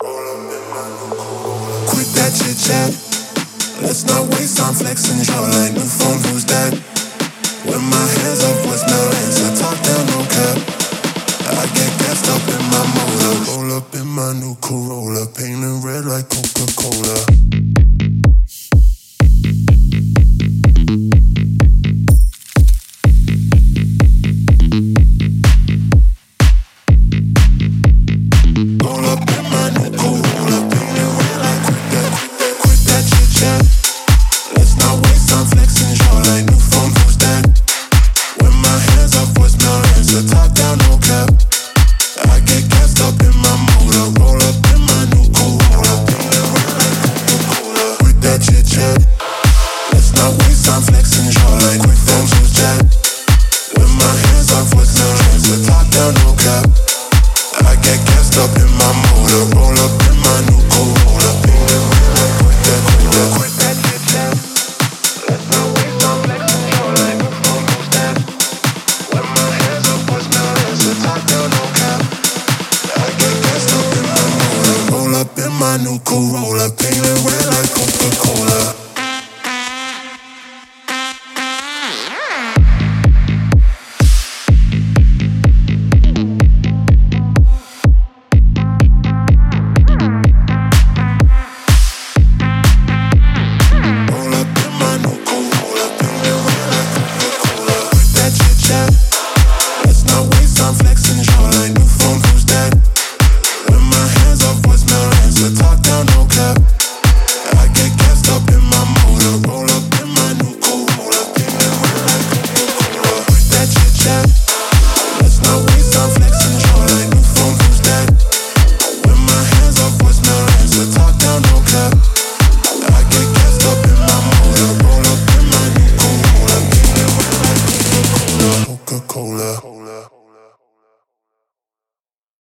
Quit that chit chat. Let's not waste time flexing jawline. New phone, who's that? When my hands up, voicemail answer. Talk down, no cap. I get gassed up in my motor. Roll up in my new Corolla, painted red like Coca-Cola. My new Corolla, painted red like Coca-Cola.